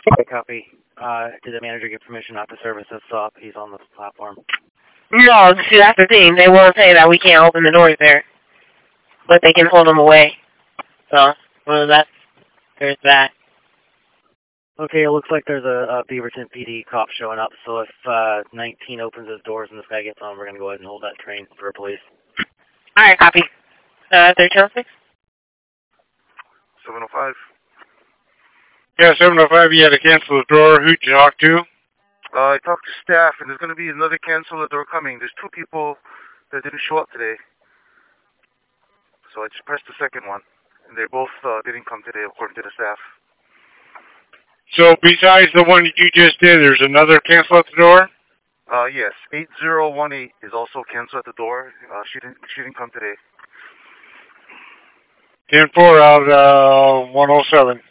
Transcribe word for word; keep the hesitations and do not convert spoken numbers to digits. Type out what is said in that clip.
Okay, copy. Uh, did the manager get permission not to service this stop? He's on the platform. No, see, that's the thing. They won't say that we can't open the doors there. But they can hold them away. So, well, that's, there's that. Okay, it looks like there's a, a Beaverton P D cop showing up, so if uh, nineteen opens his doors and this guy gets on, we're going to go ahead and hold that train for police. Alright, copy. Uh, thirteen oh six? seven oh five. Yeah, seven oh five, you had to cancel the door. Who'd you talk to? Uh, I talked to staff, and there's going to be another cancel the door coming. There's two people that didn't show up today. So I just pressed the second one. And they both uh, didn't come today, according to the staff. So besides the one that you just did, there's another cancel at the door? Uh, yes. eight zero one eight is also canceled at the door. Uh, she didn't, she didn't come today. ten four out, uh, one oh seven.